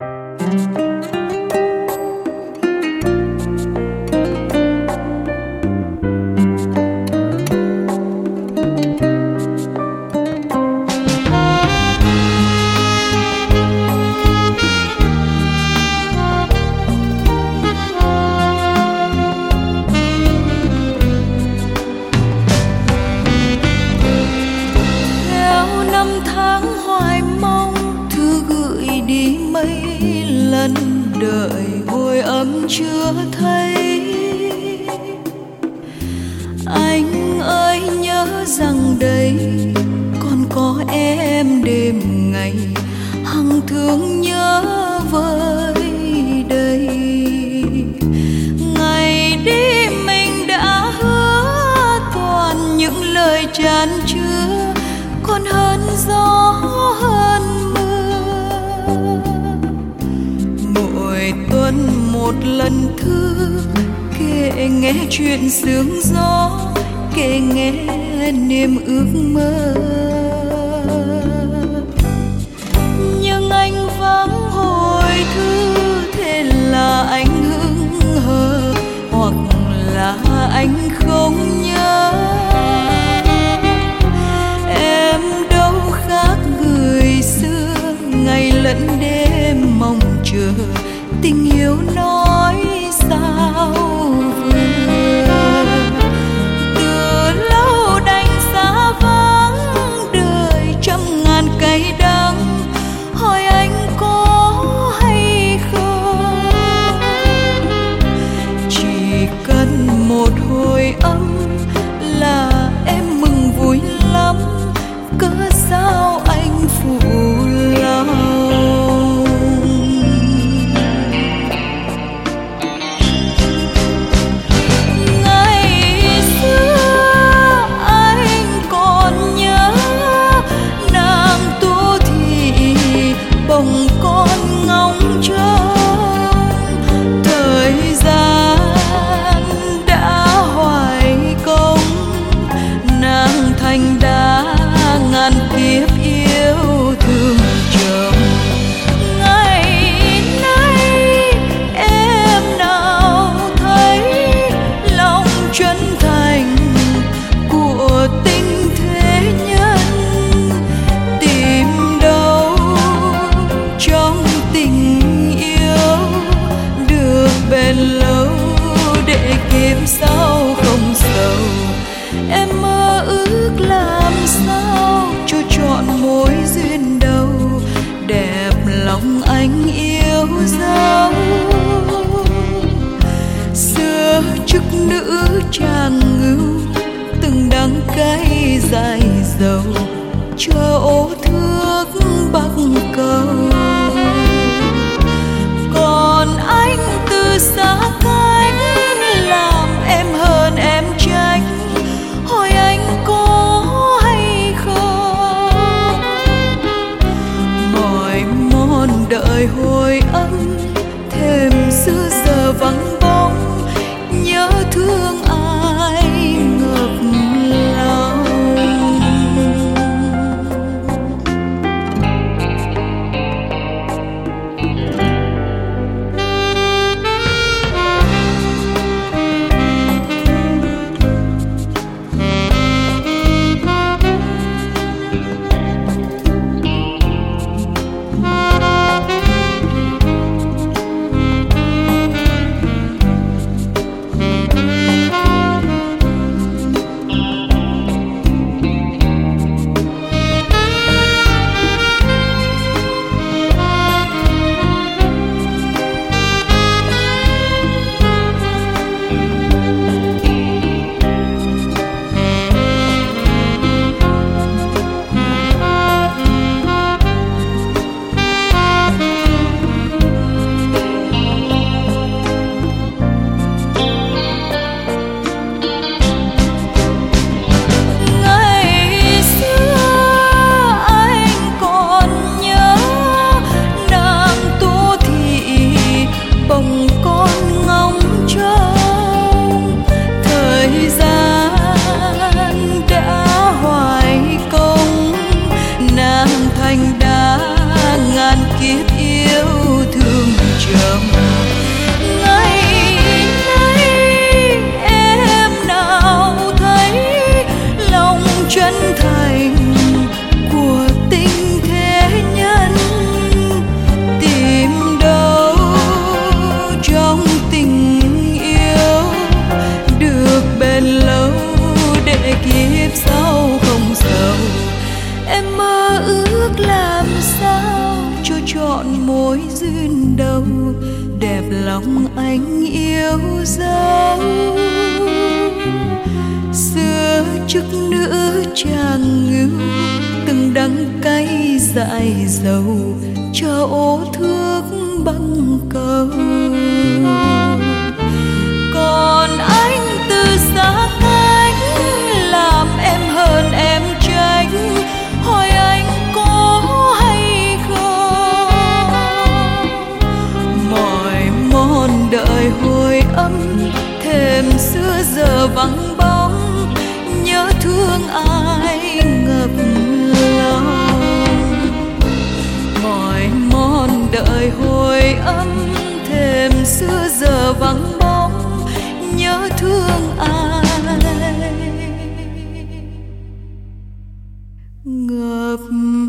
Đợi hồi âm chưa thấy anh ơi, nhớ rằng đây còn có em đêm ngày hằng thương nhớ với đây. Ngày đi mình đã hứa toàn những lời chan chứa, còn hơn gió hơn tuần một lần thư kể nghe chuyện sương gió, kể nghe niềm ước mơ. Nhưng anh vắng hồi thư, thế là anh hững hờ hoặc là anh không nhớ. Em đâu khác người xưa, ngày lẫn đêm mong chờ tình yêu nói sao vừa. Từ lâu đành xa vắng đời trăm ngàn cay đắng, hỏi anh có hay không. Chỉ cần một hồi âm là em mừng vui lắm, cớ sao anh phụ lòng. Sao không sầu em mơ ước làm sao cho trọn mối duyên đầu, đẹp lòng anh yêu dấu. Xưa chức nữ tràng ngưu, từng đắng cay dài dầu, chờ ô thước bắc cầu. Còn anh từ xa cách làm em hơn em trách, hỏi anh có hay không. Mỏi mòn đợi hồi âm, thêm xưa giờ vắng bóng, nhớ thương ai ngập lòng. chọn mối duyên đầu, đẹp lòng anh yêu dấu. Xưa chức nữ chàng ngưu, từng đắng cay dại dầu, cho ô thước băng cầu. Còn anh từ xa cách, làm em hờn em tránh, hỏi anh có hay không. Mỏi mòn đợi hồi âm, thềm xưa giờ vắng bóng, nhớ thương ai ngập lòng. Mỏi mòn đợi hồi âm, thềm xưa giờ vắng bóng, nhớ thương ai ngập